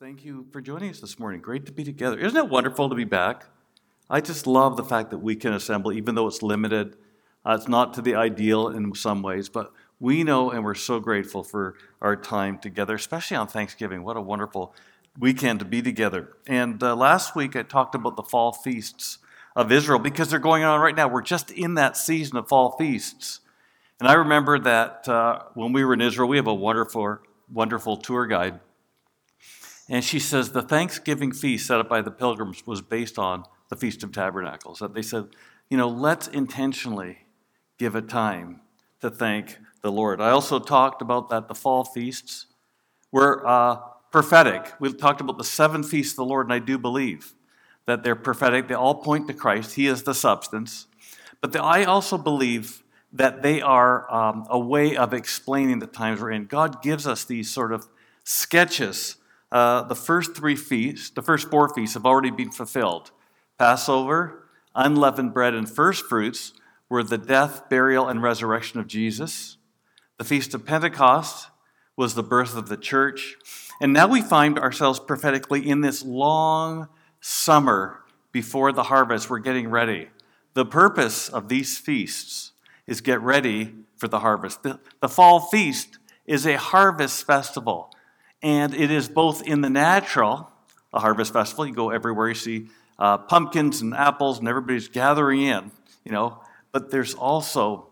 Thank you for joining us this morning. Great to be together. Isn't it wonderful to be back? I just love the fact that we can assemble, even though it's limited. It's not to the ideal in some ways, but we know and we're so grateful for our time together, especially on Thanksgiving. What a wonderful weekend to be together. And last week I talked about the fall feasts of Israel because they're going on right now. We're just in that season of fall feasts. And I remember that when we were in Israel, we have a wonderful tour guide. And she says the Thanksgiving feast set up by the pilgrims was based on the Feast of Tabernacles. That they said, let's intentionally give a time to thank the Lord. I also talked about that the fall feasts were prophetic. We talked about the 7 feasts of the Lord, and I do believe that they're prophetic. They all point to Christ. He is the substance. But I also believe that they are a way of explaining the times we're in. God gives us these sort of sketches. The first 4 feasts have already been fulfilled. Passover, unleavened bread, and first fruits were the death, burial, and resurrection of Jesus. The Feast of Pentecost was the birth of the church. And now we find ourselves prophetically in this long summer before the harvest. We're getting ready. The purpose of these feasts is get ready for the harvest. The fall feast is a harvest festival. And it is both in the natural, a harvest festival. You go everywhere, you see pumpkins and apples, and everybody's gathering in, But there's also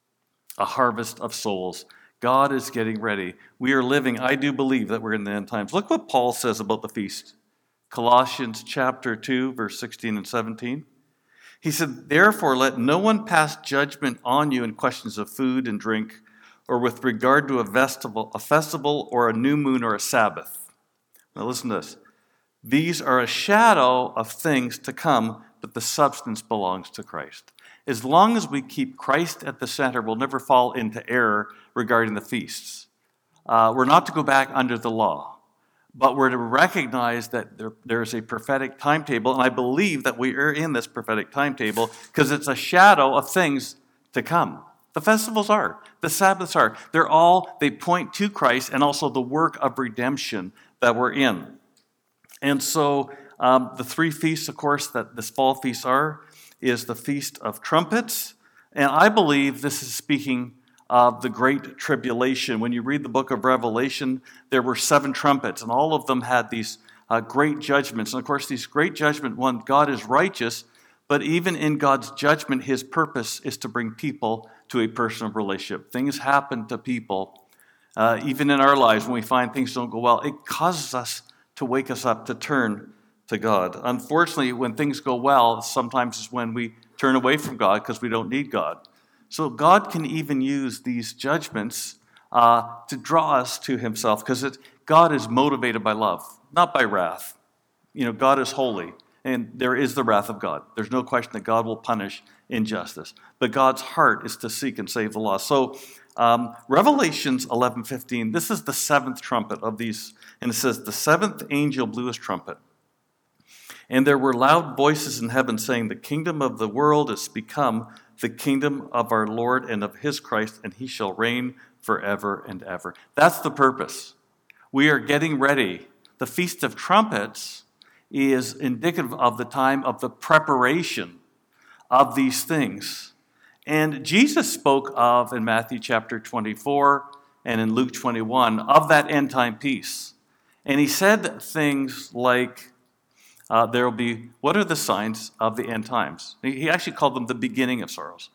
a harvest of souls. God is getting ready. We are living, I do believe that we're in the end times. Look what Paul says about the feast. Colossians chapter 2, verse 16 and 17. He said, "Therefore let no one pass judgment on you in questions of food and drink, or with regard to a festival or a new moon or a Sabbath." Now listen to this. "These are a shadow of things to come, but the substance belongs to Christ." As long as we keep Christ at the center, we'll never fall into error regarding the feasts. We're not to go back under the law, but we're to recognize that there's a prophetic timetable, and I believe that we are in this prophetic timetable because it's a shadow of things to come. The festivals are. The Sabbaths are. They point to Christ and also the work of redemption that we're in. And so the 3 feasts, of course, that this fall feast is the Feast of Trumpets. And I believe this is speaking of the Great Tribulation. When you read the book of Revelation, there were 7 trumpets, and all of them had these great judgments. And of course, these great judgments, one, God is righteous, but even in God's judgment, his purpose is to bring people to a personal relationship. Things happen to people, even in our lives, when we find things don't go well. It causes us to wake us up to turn to God. Unfortunately, when things go well, sometimes it's when we turn away from God because we don't need God. So God can even use these judgments to draw us to himself because God is motivated by love, not by wrath. God is holy. And there is the wrath of God. There's no question that God will punish injustice. But God's heart is to seek and save the lost. So Revelations 11:15, this is the 7th trumpet of these. And it says, "The 7th angel blew his trumpet. And there were loud voices in heaven saying, 'The kingdom of the world is become the kingdom of our Lord and of his Christ, and he shall reign forever and ever.'" That's the purpose. We are getting ready. The Feast of Trumpets is indicative of the time of the preparation of these things. And Jesus spoke of, in Matthew chapter 24 and in Luke 21, of that end time peace. And he said things like, there will be, what are the signs of the end times? He actually called them the beginning of sorrows.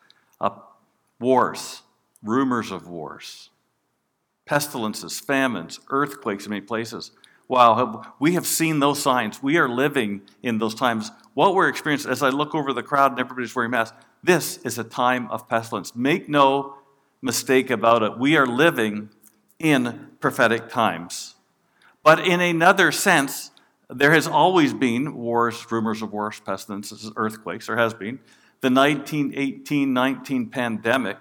Wars, rumors of wars, pestilences, famines, earthquakes in many places. Wow, we have seen those signs. We are living in those times. What we're experiencing, as I look over the crowd and everybody's wearing masks, this is a time of pestilence. Make no mistake about it. We are living in prophetic times. But in another sense, there has always been wars, rumors of wars, pestilences, earthquakes. There has been. The 1918-19 pandemic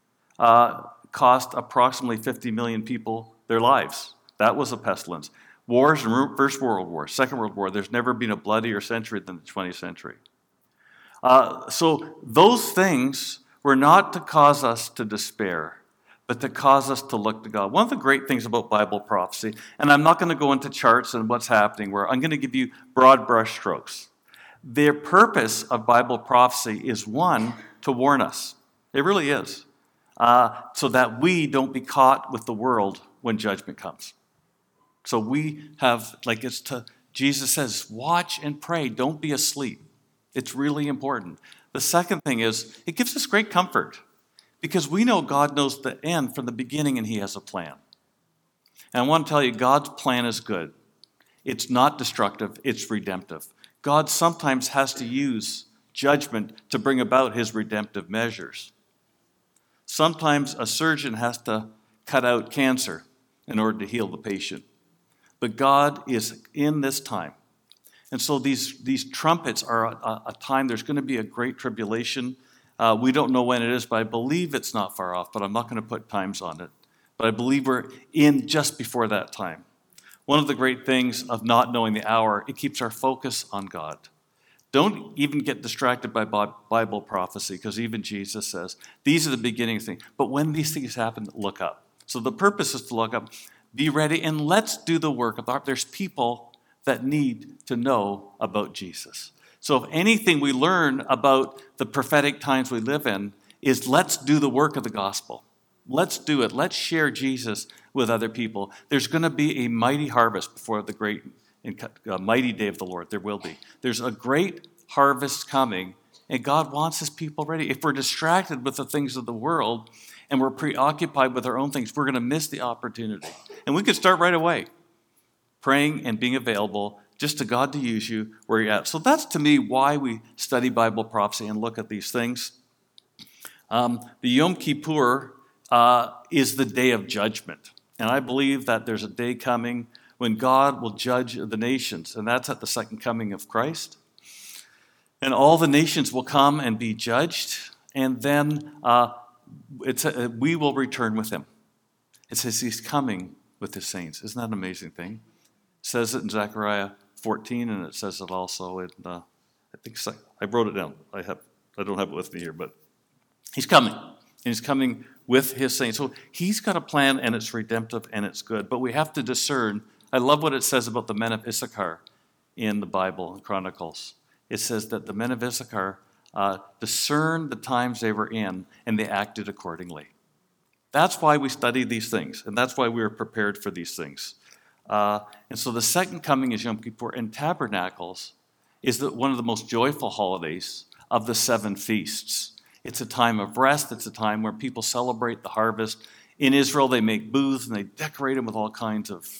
cost approximately 50 million people their lives. That was a pestilence. Wars, First World War, Second World War, there's never been a bloodier century than the 20th century. So those things were not to cause us to despair, but to cause us to look to God. One of the great things about Bible prophecy, and I'm not going to go into charts and what's happening, where I'm going to give you broad brush strokes. The purpose of Bible prophecy is, one, to warn us. It really is. So that we don't be caught with the world when judgment comes. So we have, Jesus says, watch and pray. Don't be asleep. It's really important. The second thing is, it gives us great comfort because we know God knows the end from the beginning and he has a plan. And I want to tell you, God's plan is good. It's not destructive, it's redemptive. God sometimes has to use judgment to bring about his redemptive measures. Sometimes a surgeon has to cut out cancer in order to heal the patient. But God is in this time. And so these trumpets are a time, there's going to be a great tribulation. We don't know when it is, but I believe it's not far off, but I'm not going to put times on it. But I believe we're in just before that time. One of the great things of not knowing the hour, it keeps our focus on God. Don't even get distracted by Bible prophecy, because even Jesus says, these are the beginning things. But when these things happen, look up. So the purpose is to look up, be ready, and let's do the work of the heart. There's people that need to know about Jesus. So if anything we learn about the prophetic times we live in is let's do the work of the gospel. Let's do it. Let's share Jesus with other people. There's going to be a mighty harvest before the great mighty day of the Lord. There will be. There's a great harvest coming, and God wants his people ready. If we're distracted with the things of the world and we're preoccupied with our own things, we're going to miss the opportunity. And we could start right away, praying and being available just to God to use you where you're at. So that's, to me, why we study Bible prophecy and look at these things. The Yom Kippur is the day of judgment. And I believe that there's a day coming when God will judge the nations, and that's at the second coming of Christ. And all the nations will come and be judged, and then we will return with him. It says he's coming with his saints. Isn't that an amazing thing? It says it in Zechariah 14, and it says it also in, I wrote it down. I don't have it with me here, but he's coming. And he's coming with his saints. So he's got a plan, and it's redemptive, and it's good. But we have to discern. I love what it says about the men of Issachar in the Bible, in Chronicles. It says that the men of Issachar discerned the times they were in, and they acted accordingly. That's why we study these things, and that's why we are prepared for these things. And so the second coming is Yom Kippur, and Tabernacles is one of the most joyful holidays of the 7 feasts. It's a time of rest. It's a time where people celebrate the harvest. In Israel, they make booths, and they decorate them with all kinds of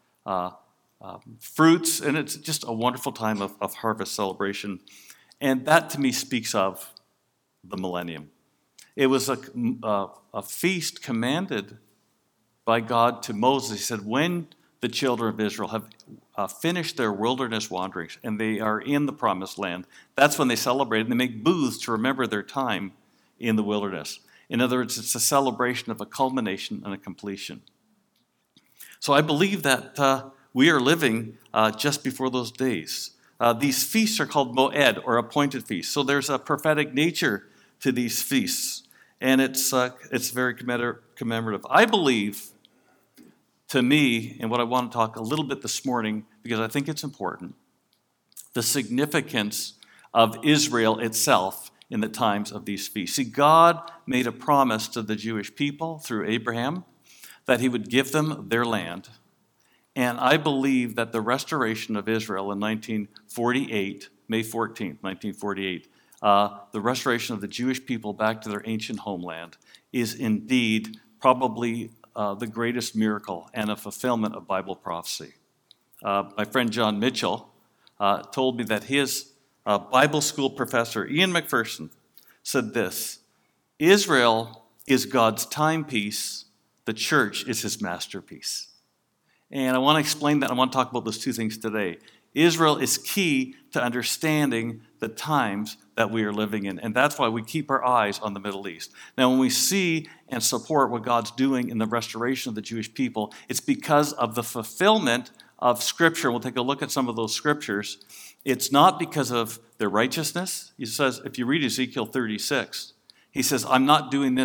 fruits, and it's just a wonderful time of harvest celebration. And that, to me, speaks of the millennium. It was a feast commanded by God to Moses. He said, when the children of Israel have finished their wilderness wanderings and they are in the promised land, that's when they celebrate, and they make booths to remember their time in the wilderness. In other words, it's a celebration of a culmination and a completion. So I believe that we are living just before those days. These feasts are called Moed, or appointed feasts. So there's a prophetic nature to these feasts, and it's very commemorative. I believe, to me, and what I want to talk a little bit this morning, because I think it's important, the significance of Israel itself in the times of these feasts. See, God made a promise to the Jewish people through Abraham that he would give them their land. And I believe that the restoration of Israel in 1948, May 14th, 1948, the restoration of the Jewish people back to their ancient homeland is indeed probably the greatest miracle and a fulfillment of Bible prophecy. My friend John Mitchell told me that his Bible school professor, Ian McPherson, said this: Israel is God's timepiece, the church is his masterpiece. And I want to explain that. I want to talk about those two things today. Israel is key to understanding the times that we are living in. And that's why we keep our eyes on the Middle East. Now, when we see and support what God's doing in the restoration of the Jewish people, it's because of the fulfillment of Scripture. We'll take a look at some of those Scriptures. It's not because of their righteousness. He says, if you read Ezekiel 36, he says, I'm not doing this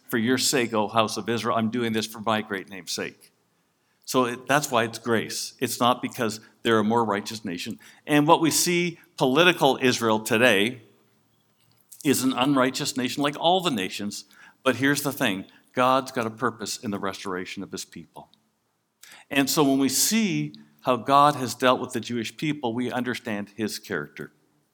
for your sake, O house of Israel, I'm doing this for my great name's sake. So that's why it's grace. It's not because they're a more righteous nation. And what we see political Israel today is an unrighteous nation like all the nations. But here's the thing. God's got a purpose in the restoration of his people. And so when we see how God has dealt with the Jewish people, we understand his character.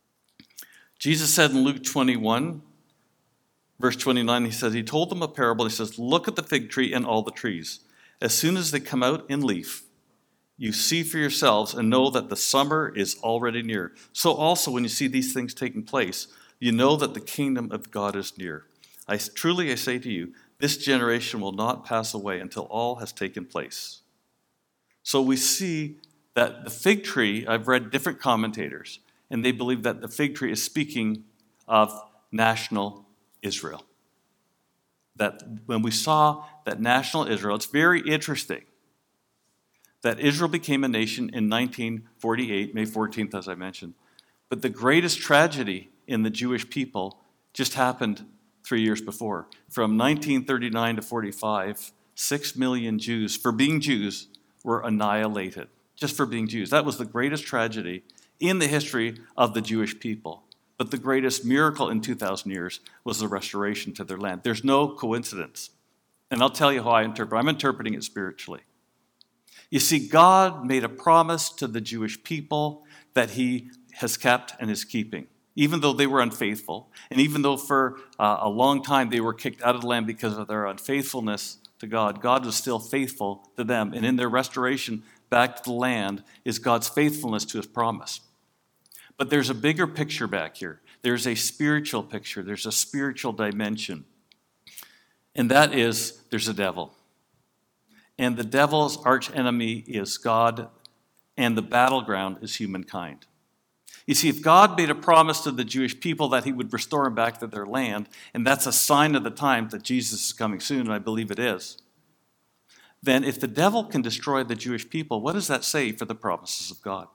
Jesus said in Luke 21, verse 29, he told them a parable. He says, look at the fig tree and all the trees. As soon as they come out in leaf, you see for yourselves and know that the summer is already near. So also when you see these things taking place, you know that the kingdom of God is near. I truly say to you, this generation will not pass away until all has taken place. So we see that the fig tree, I've read different commentators, and they believe that the fig tree is speaking of national Israel. That when we saw that national Israel, it's very interesting that Israel became a nation in 1948, May 14th, as I mentioned. But the greatest tragedy in the Jewish people just happened 3 years before. From 1939 to 45, 6 million Jews, for being Jews, were annihilated, just for being Jews. That was the greatest tragedy in the history of the Jewish people. But the greatest miracle in 2,000 years was the restoration to their land. There's no coincidence. And I'll tell you how I interpret it. I'm interpreting it spiritually. You see, God made a promise to the Jewish people that he has kept and is keeping, even though they were unfaithful. And even though for a long time they were kicked out of the land because of their unfaithfulness to God, God was still faithful to them. And in their restoration back to the land is God's faithfulness to his promise. But there's a bigger picture back here. There's a spiritual picture. There's a spiritual dimension. And that is, there's a devil. And the devil's archenemy is God, and the battleground is humankind. You see, if God made a promise to the Jewish people that he would restore them back to their land, and that's a sign of the time that Jesus is coming soon, and I believe it is, then if the devil can destroy the Jewish people, what does that say for the promises of God?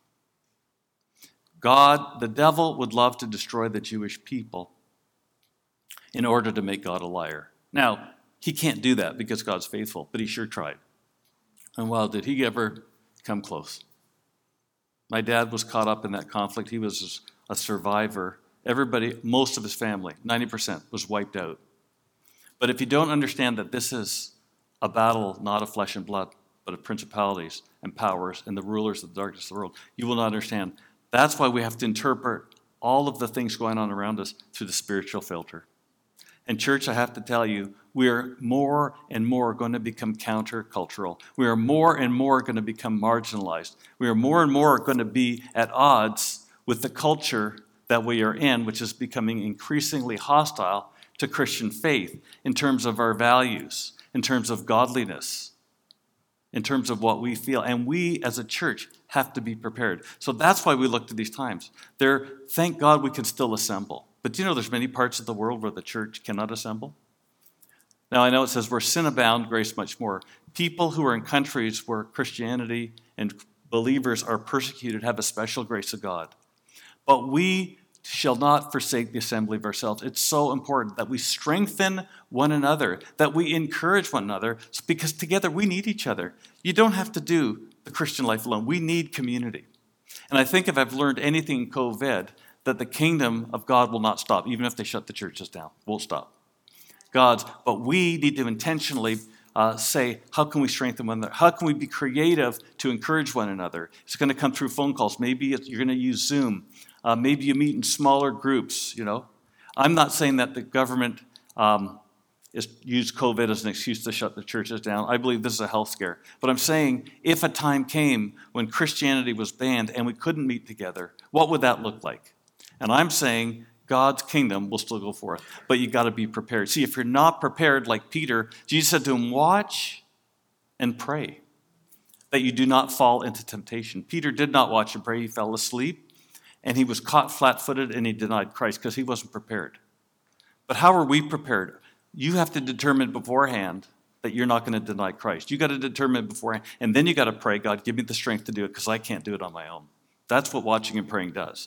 The devil would love to destroy the Jewish people in order to make God a liar. Now, he can't do that because God's faithful, but he sure tried. And wow, did he ever come close? My dad was caught up in that conflict. He was a survivor. Everybody, most of his family, 90%, was wiped out. But if you don't understand that this is a battle not of flesh and blood, but of principalities and powers and the rulers of the darkness of the world, you will not understand. That's why we have to interpret all of the things going on around us through the spiritual filter. And church, I have to tell you, we are more and more going to become countercultural. We are more and more going to become marginalized. We are more and more going to be at odds with the culture that we are in, which is becoming increasingly hostile to Christian faith in terms of our values, in terms of godliness, in terms of what we feel. And we as a church have to be prepared. So that's why we look to these times. Thank God we can still assemble. But do you know there's many parts of the world where the church cannot assemble? Now I know it says where sin abound, grace much more. People who are in countries where Christianity and believers are persecuted have a special grace of God. But we shall not forsake the assembly of ourselves. It's so important that we strengthen one another, that we encourage one another, because together we need each other. You don't have to do the Christian life alone. We need community. And I think if I've learned anything in COVID, that the kingdom of God will not stop, even if they shut the churches down. Won't stop. But we need to intentionally say, how can we strengthen one another? How can we be creative to encourage one another? It's going to come through phone calls. Maybe you're going to use Zoom. Maybe you meet in smaller groups, I'm not saying that the government used COVID as an excuse to shut the churches down. I believe this is a health scare. But I'm saying if a time came when Christianity was banned and we couldn't meet together, what would that look like? And I'm saying God's kingdom will still go forth. But you got to be prepared. See, if you're not prepared like Peter, Jesus said to him, watch and pray that you do not fall into temptation. Peter did not watch and pray. He fell asleep and he was caught flat-footed and he denied Christ because he wasn't prepared. But how are we prepared? You have to determine beforehand that you're not going to deny Christ. You got to determine beforehand. And then you got to pray, God, give me the strength to do it because I can't do it on my own. That's what watching and praying does.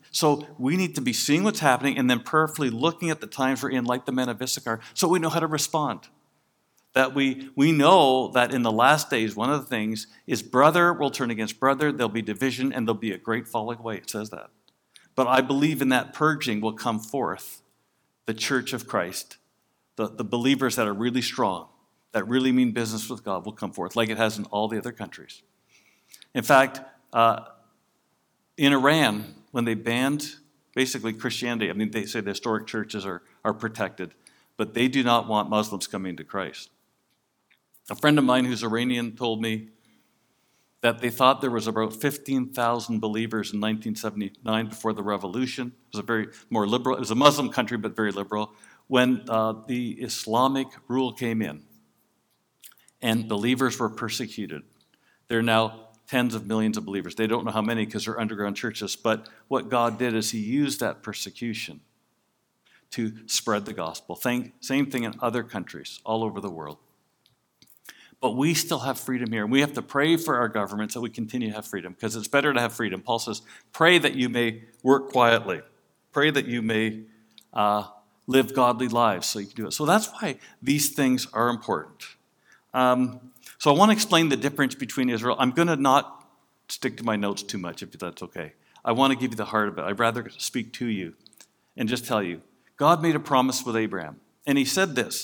So we need to be seeing what's happening and then prayerfully looking at the times we're in, like the men of Issachar, so we know how to respond. That we know that in the last days, one of the things is brother will turn against brother, there'll be division, and there'll be a great falling away. It says that. But I believe in that purging will come forth the church of Christ, the believers that are really strong, that really mean business with God will come forth, like it has in all the other countries. In fact, in Iran, when they banned basically Christianity, I mean, they say the historic churches are protected, but they do not want Muslims coming to Christ. A friend of mine who's Iranian told me that they thought there was about 15,000 believers in 1979 before the revolution. It was a very more liberal, it was a Muslim country, but very liberal, when the Islamic rule came in and believers were persecuted. There are now tens of millions of believers. They don't know how many because they're underground churches, but what God did is he used that persecution to spread the gospel. Same thing in other countries all over the world. But we still have freedom here. And we have to pray for our government so we continue to have freedom, because it's better to have freedom. Paul says, pray that you may work quietly. Pray that you may live godly lives so you can do it. So that's why these things are important. So I want to explain the difference between Israel. I'm going to not stick to my notes too much, if that's okay. I want to give you the heart of it. I'd rather speak to you and just tell you. God made a promise with Abraham, and he said this.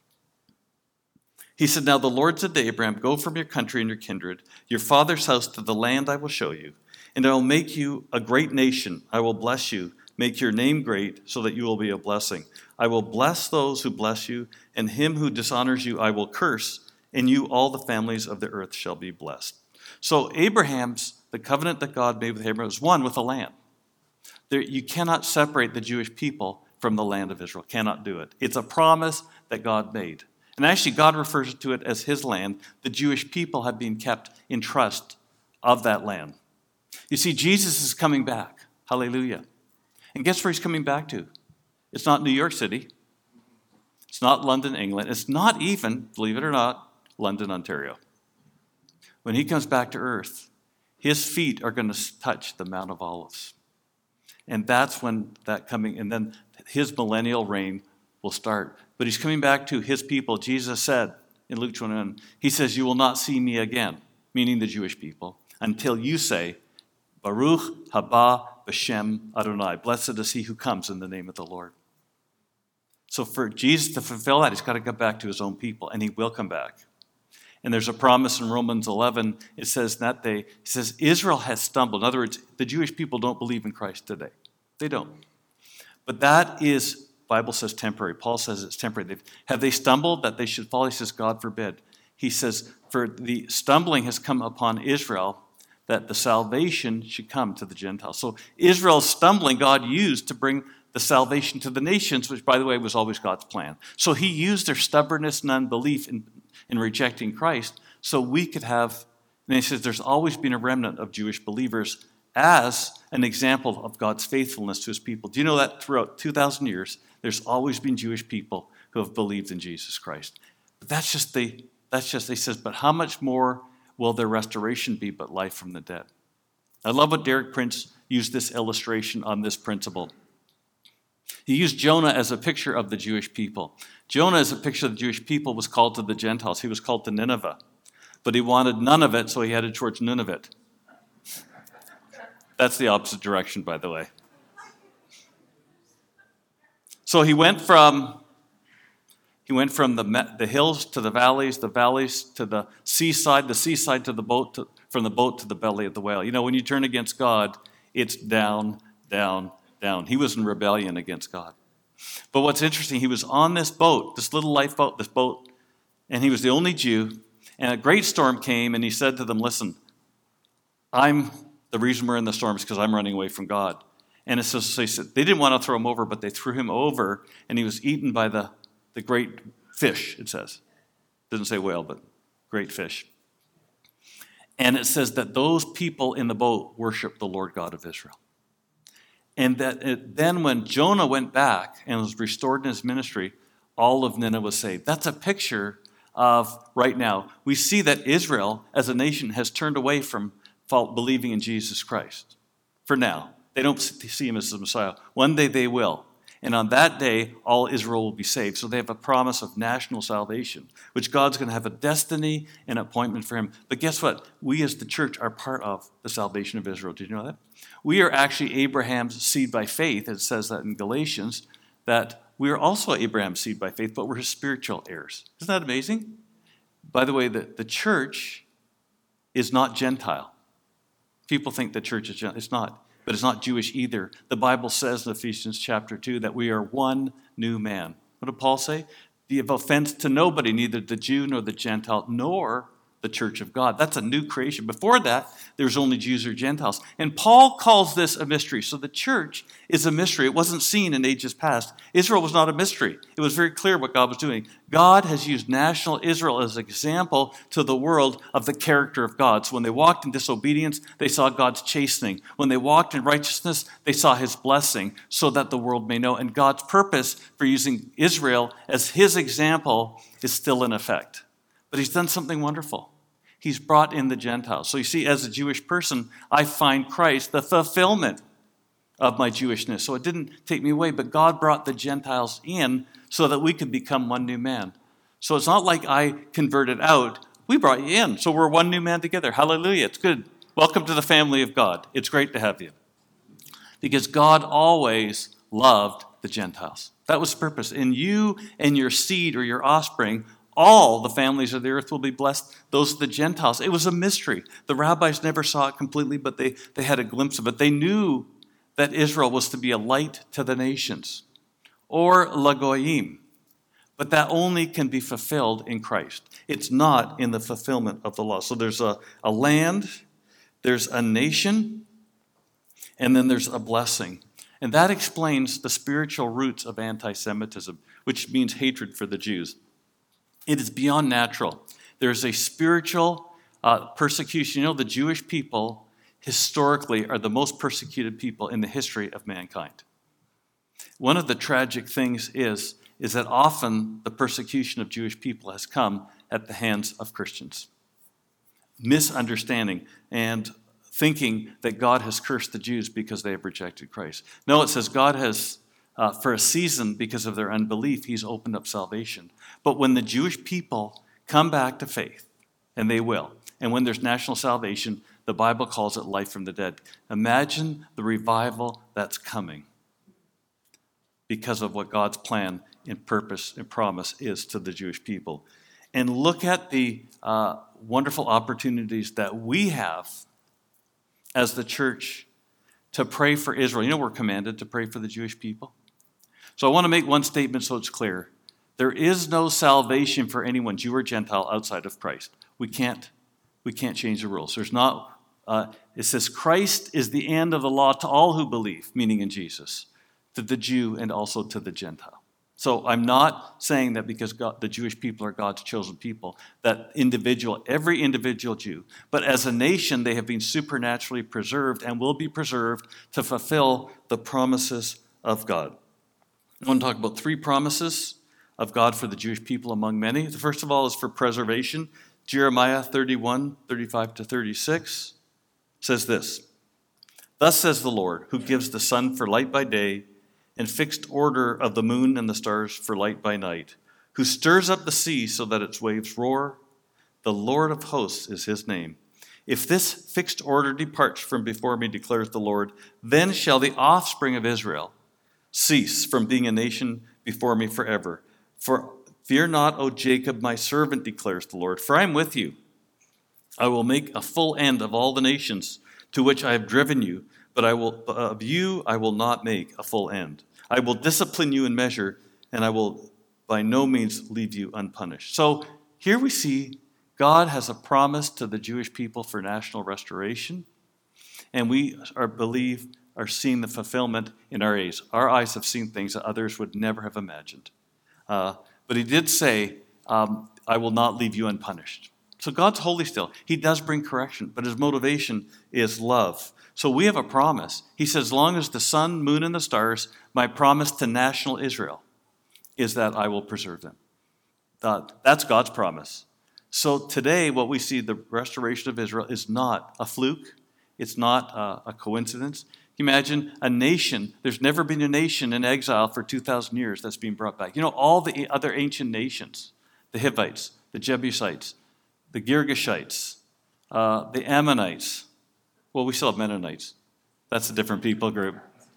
He said, now the Lord said to Abraham, go from your country and your kindred, your father's house, to the land I will show you, and I will make you a great nation. I will bless you, make your name great, so that you will be a blessing. I will bless those who bless you, and him who dishonors you I will curse, and you all the families of the earth shall be blessed. So the covenant that God made with Abraham was one with the land. You cannot separate the Jewish people from the land of Israel. Cannot do it. It's a promise that God made. And actually, God refers to it as his land. The Jewish people have been kept in trust of that land. You see, Jesus is coming back. Hallelujah. And guess where he's coming back to? It's not New York City. It's not London, England. It's not even, believe it or not, London, Ontario. When he comes back to earth, his feet are going to touch the Mount of Olives. And that's when and then his millennial reign will start. But he's coming back to his people. Jesus said in Luke 21, he says, you will not see me again, meaning the Jewish people, until you say, Baruch haba b'shem Adonai. Blessed is he who comes in the name of the Lord. So for Jesus to fulfill that, he's got to get back to his own people, and he will come back. And there's a promise in Romans 11. It says that day, it says, Israel has stumbled. In other words, the Jewish people don't believe in Christ today. They don't. But that is, Bible says temporary. Paul says it's temporary. Have they stumbled that they should fall? He says, God forbid. He says, for the stumbling has come upon Israel, that the salvation should come to the Gentiles. So Israel's stumbling, God used to bring the salvation to the nations, which, by the way, was always God's plan. So he used their stubbornness and unbelief in rejecting Christ so we could have, and he says there's always been a remnant of Jewish believers as an example of God's faithfulness to his people. Do you know that throughout 2,000 years, there's always been Jewish people who have believed in Jesus Christ? But he says, but how much more will their restoration be but life from the dead? I love what Derek Prince used this illustration on this principle. He used Jonah as a picture of the Jewish people. Jonah, as a picture of the Jewish people, was called to the Gentiles. He was called to Nineveh. But he wanted none of it, so he headed towards Nunavut. That's the opposite direction, by the way. So he went from the hills to the valleys to the seaside to the boat, from the boat to the belly of the whale. You know, when you turn against God, it's down, down, down. He was in rebellion against God. But what's interesting, he was on this boat, this little lifeboat, and he was the only Jew, and a great storm came, and he said to them, listen, the reason we're in the storm is because I'm running away from God. And it says, so he said, they didn't want to throw him over, but they threw him over, and he was eaten by the great fish, it says. It doesn't say whale, but great fish. And it says that those people in the boat worshiped the Lord God of Israel. And then when Jonah went back and was restored in his ministry, all of Nineveh was saved. That's a picture of right now. We see that Israel as a nation has turned away from believing in Jesus Christ for now. They don't see him as the Messiah. One day they will. And on that day, all Israel will be saved. So they have a promise of national salvation, which God's going to have a destiny and appointment for him. But guess what? We as the church are part of the salvation of Israel. Did you know that? We are actually Abraham's seed by faith. It says that in Galatians, that we are also Abraham's seed by faith, but we're his spiritual heirs. Isn't that amazing? By the way, the church is not Gentile. People think the church is Gentile. It's not. But it's not Jewish either. The Bible says in Ephesians chapter 2 that we are one new man. What did Paul say? Be of offense to nobody, neither the Jew nor the Gentile, nor the church of God. That's a new creation. Before that, there was only Jews or Gentiles. And Paul calls this a mystery. So the church is a mystery. It wasn't seen in ages past. Israel was not a mystery. It was very clear what God was doing. God has used national Israel as an example to the world of the character of God. So when they walked in disobedience, they saw God's chastening. When they walked in righteousness, they saw his blessing so that the world may know. And God's purpose for using Israel as his example is still in effect. But he's done something wonderful. He's brought in the Gentiles. So you see, as a Jewish person, I find Christ the fulfillment of my Jewishness. So it didn't take me away, but God brought the Gentiles in so that we could become one new man. So it's not like I converted out. We brought you in. So we're one new man together. Hallelujah. It's good. Welcome to the family of God. It's great to have you. Because God always loved the Gentiles. That was the purpose. In you and your seed or your offspring, all the families of the earth will be blessed. Those are the Gentiles. It was a mystery. The rabbis never saw it completely, but they had a glimpse of it. They knew that Israel was to be a light to the nations, or Lagoyim. But that only can be fulfilled in Christ. It's not in the fulfillment of the law. So there's a land, there's a nation, and then there's a blessing. And that explains the spiritual roots of anti-Semitism, which means hatred for the Jews. It is beyond natural. There's a spiritual persecution. You know, the Jewish people historically are the most persecuted people in the history of mankind. One of the tragic things is that often the persecution of Jewish people has come at the hands of Christians. Misunderstanding and thinking that God has cursed the Jews because they have rejected Christ. No, it says God has, for a season, because of their unbelief, he's opened up salvation. But when the Jewish people come back to faith, and they will, and when there's national salvation, the Bible calls it life from the dead. Imagine the revival that's coming because of what God's plan and purpose and promise is to the Jewish people. And look at the wonderful opportunities that we have as the church to pray for Israel. You know, we're commanded to pray for the Jewish people. So I want to make one statement so it's clear. There is no salvation for anyone, Jew or Gentile, outside of Christ. We can't change the rules. There's not. It says Christ is the end of the law to all who believe, meaning in Jesus, to the Jew and also to the Gentile. So I'm not saying that because the Jewish people are God's chosen people, that every individual Jew, but as a nation, they have been supernaturally preserved and will be preserved to fulfill the promises of God. I want to talk about 3 promises of God for the Jewish people among many. The first of all is for preservation. Jeremiah 31, 35 to 36 says this, "Thus says the Lord, who gives the sun for light by day and fixed order of the moon and the stars for light by night, who stirs up the sea so that its waves roar. The Lord of hosts is his name. If this fixed order departs from before me, declares the Lord, then shall the offspring of Israel cease from being a nation before me forever. For fear not, O Jacob, my servant, declares the Lord, for I am with you. I will make a full end of all the nations to which I have driven you, but of you I will not make a full end. I will discipline you in measure, and I will by no means leave you unpunished." So here we see God has a promise to the Jewish people for national restoration, and we are seeing the fulfillment in our eyes. Our eyes have seen things that others would never have imagined. But he did say, I will not leave you unpunished. So God's holy still. He does bring correction, but his motivation is love. So we have a promise. He says, as long as the sun, moon, and the stars, my promise to national Israel is that I will preserve them. That's God's promise. So today, what we see, the restoration of Israel, is not a fluke. It's not a coincidence. you imagine a nation? There's never been a nation in exile for 2,000 years that's being brought back. All the other ancient nations, the Hivites, the Jebusites, the Girgashites, the Ammonites. Well, we still have Mennonites. That's a different people group.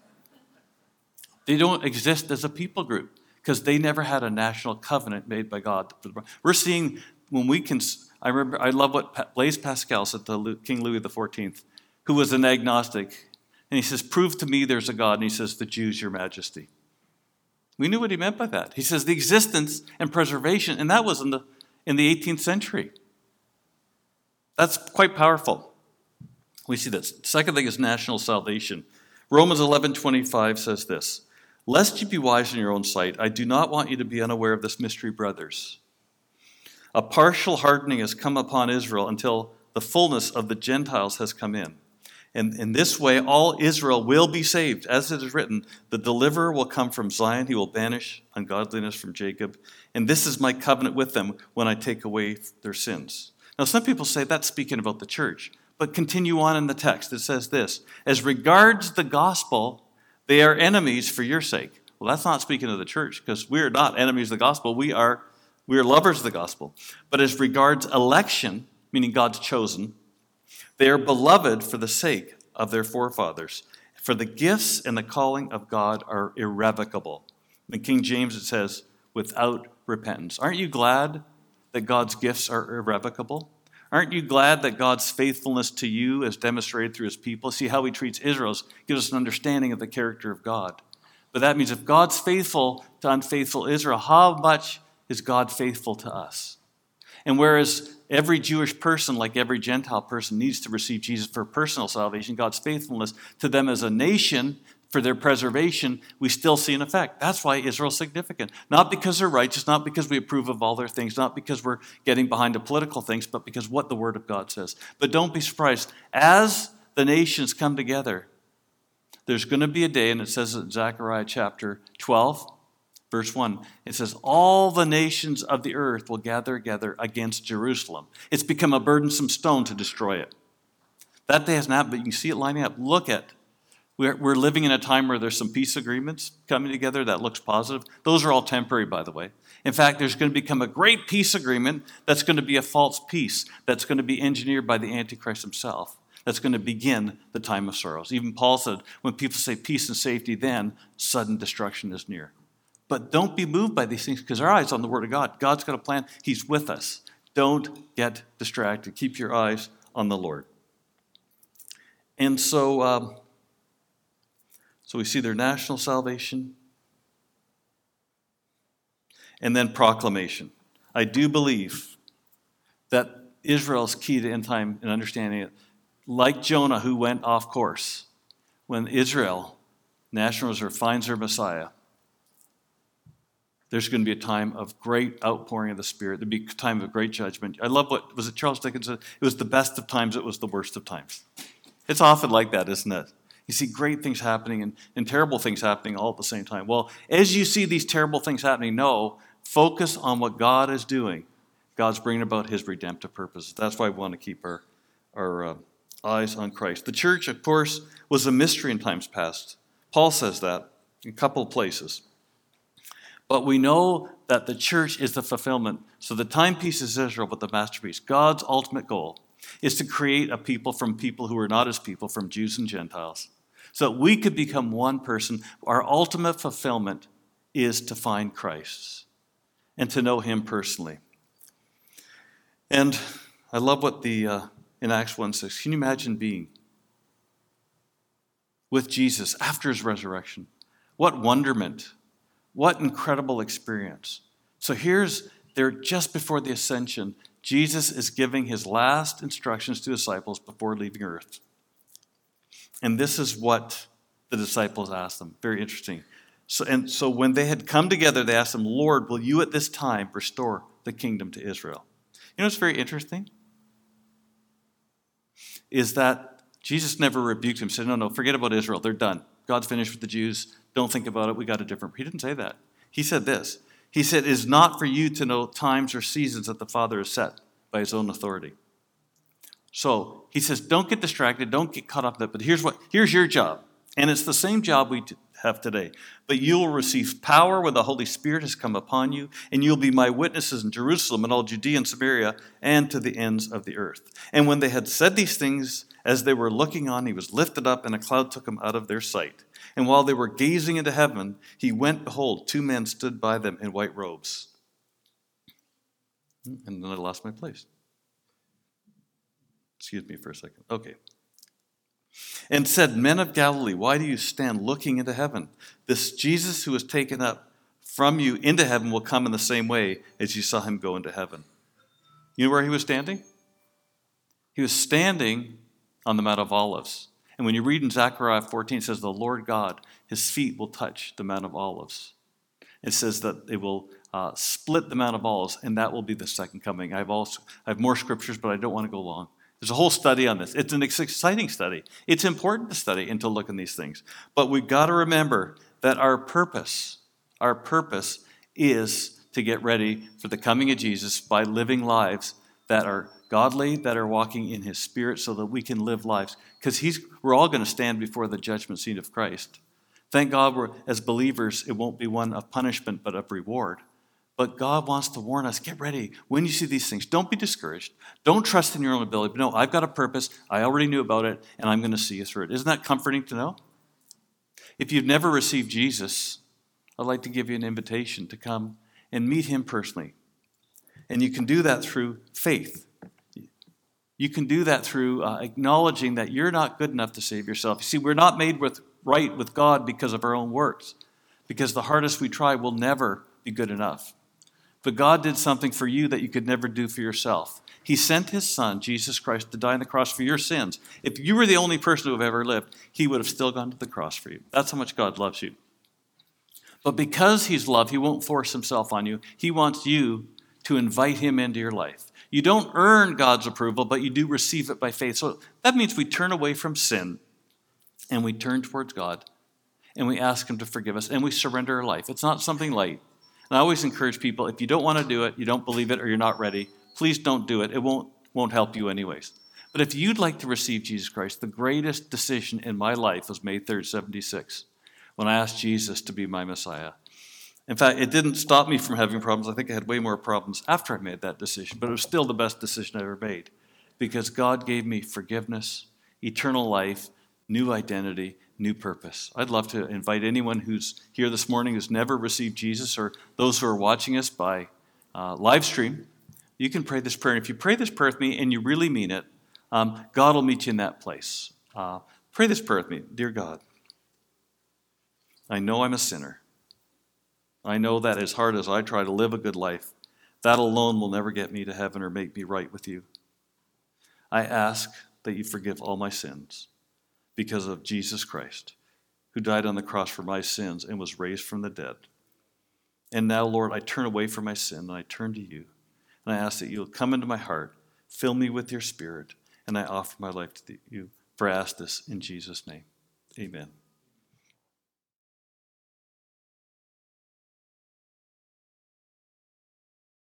They don't exist as a people group because they never had a national covenant made by God. We're seeing when we can. I love what Blaise Pascal said to King Louis XIV, who was an agnostic. And he says, prove to me there's a God. And he says, the Jews, your majesty. We knew what he meant by that. He says the existence and preservation, and that was in the 18th century. That's quite powerful. We see this. Second thing is national salvation. Romans 11:25 says this, lest you be wise in your own sight, I do not want you to be unaware of this mystery, brothers. A partial hardening has come upon Israel until the fullness of the Gentiles has come in. And in this way, all Israel will be saved. As it is written, the deliverer will come from Zion. He will banish ungodliness from Jacob. And this is my covenant with them when I take away their sins. Now, some people say that's speaking about the church. But continue on in the text. It says this, as regards the gospel, they are enemies for your sake. Well, that's not speaking of the church because we are not enemies of the gospel. We are lovers of the gospel. But as regards election, meaning God's chosen, they are beloved for the sake of their forefathers. For the gifts and the calling of God are irrevocable. In King James it says, without repentance. Aren't you glad that God's gifts are irrevocable? Aren't you glad that God's faithfulness to you is demonstrated through his people? See how he treats Israel gives us an understanding of the character of God. But that means if God's faithful to unfaithful Israel, how much is God faithful to us? And whereas every Jewish person, like every Gentile person, needs to receive Jesus for personal salvation, God's faithfulness to them as a nation for their preservation, we still see an effect. That's why Israel's significant. Not because they're righteous, not because we approve of all their things, not because we're getting behind the political things, but because what the Word of God says. But don't be surprised. As the nations come together, there's going to be a day, and it says in Zechariah chapter 12, verse 1, it says, all the nations of the earth will gather against Jerusalem. It's become a burdensome stone to destroy it. That day hasn't happened, but you can see it lining up. Look at, we're living in a time where there's some peace agreements coming together that looks positive. Those are all temporary, by the way. In fact, there's going to become a great peace agreement that's going to be a false peace, that's going to be engineered by the Antichrist himself. That's going to begin the time of sorrows. Even Paul said, when people say peace and safety, then sudden destruction is near. But don't be moved by these things because our eyes on the Word of God. God's got a plan. He's with us. Don't get distracted. Keep your eyes on the Lord. And so we see their national salvation and then proclamation. I do believe that Israel's key to end time and understanding it, like Jonah who went off course, when Israel, National Reserve, finds their Messiah, there's going to be a time of great outpouring of the Spirit. There'll be a time of great judgment. I love what, was it Charles Dickens said? It was the best of times, it was the worst of times. It's often like that, isn't it? You see great things happening and terrible things happening all at the same time. Well, as you see these terrible things happening, focus on what God is doing. God's bringing about his redemptive purposes. That's why we want to keep our eyes on Christ. The church, of course, was a mystery in times past. Paul says that in a couple of places. But we know that the church is the fulfillment. So the timepiece is Israel, but the masterpiece. God's ultimate goal is to create a people from people who are not his people, from Jews and Gentiles, so that we could become one person. Our ultimate fulfillment is to find Christ and to know him personally. And I love what in Acts 1:6, can you imagine being with Jesus after his resurrection? What wonderment. What incredible experience. So they're just before the ascension. Jesus is giving his last instructions to disciples before leaving earth. And this is what the disciples asked them. Very interesting. So when they had come together, they asked him, Lord, will you at this time restore the kingdom to Israel? You know what's very interesting? Is that Jesus never rebuked him, said, no, forget about Israel. They're done. God's finished with the Jews. Don't think about it. We got a different. He didn't say that. He said this. He said, it is not for you to know times or seasons that the Father has set by his own authority. So he says, don't get distracted. Don't get caught up in it. But here's your job. And it's the same job we have today. But you will receive power when the Holy Spirit has come upon you, and you'll be my witnesses in Jerusalem and all Judea and Samaria and to the ends of the earth. And when they had said these things, as they were looking on, he was lifted up, and a cloud took him out of their sight. And while they were gazing into heaven, he went, behold, 2 men stood by them in white robes. And then I lost my place. Excuse me for a second. Okay. And said, Men of Galilee, why do you stand looking into heaven? This Jesus who was taken up from you into heaven will come in the same way as you saw him go into heaven. You know where he was standing? He was standing on the Mount of Olives. And when you read in Zechariah 14, it says, the Lord God, his feet will touch the Mount of Olives. It says that it will split the Mount of Olives, and that will be the second coming. I have more scriptures, but I don't want to go long. There's a whole study on this. It's an exciting study. It's important to study and to look in these things. But we've got to remember that our purpose is to get ready for the coming of Jesus by living lives that are godly, that are walking in his Spirit so that we can live lives. Because we're all going to stand before the judgment seat of Christ. Thank God, as believers, it won't be one of punishment but of reward. But God wants to warn us, get ready. When you see these things, don't be discouraged. Don't trust in your own ability. But no, I've got a purpose. I already knew about it, and I'm going to see you through it. Isn't that comforting to know? If you've never received Jesus, I'd like to give you an invitation to come and meet him personally. And you can do that through faith. You can do that through acknowledging that you're not good enough to save yourself. You see, we're not made right with God because of our own works, because the hardest we try will never be good enough. But God did something for you that you could never do for yourself. He sent his son, Jesus Christ, to die on the cross for your sins. If you were the only person who have ever lived, he would have still gone to the cross for you. That's how much God loves you. But because he's love, he won't force himself on you. He wants you to invite him into your life. You don't earn God's approval, but you do receive it by faith. So that means we turn away from sin and we turn towards God and we ask him to forgive us and we surrender our life. It's not something light. And I always encourage people, if you don't want to do it, you don't believe it, or you're not ready, please don't do it. It won't help you anyways. But if you'd like to receive Jesus Christ, the greatest decision in my life was May 3rd, 1976, when I asked Jesus to be my Messiah. In fact, it didn't stop me from having problems. I think I had way more problems after I made that decision, but it was still the best decision I ever made because God gave me forgiveness, eternal life, new identity, new purpose. I'd love to invite anyone who's here this morning who's never received Jesus, or those who are watching us by live stream. You can pray this prayer. And if you pray this prayer with me and you really mean it, God will meet you in that place. Pray this prayer with me. Dear God, I know I'm a sinner. I know that as hard as I try to live a good life, that alone will never get me to heaven or make me right with you. I ask that you forgive all my sins because of Jesus Christ, who died on the cross for my sins and was raised from the dead. And now, Lord, I turn away from my sin and I turn to you. And I ask that you'll come into my heart, fill me with your Spirit, and I offer my life to you. For I ask this in Jesus' name. Amen.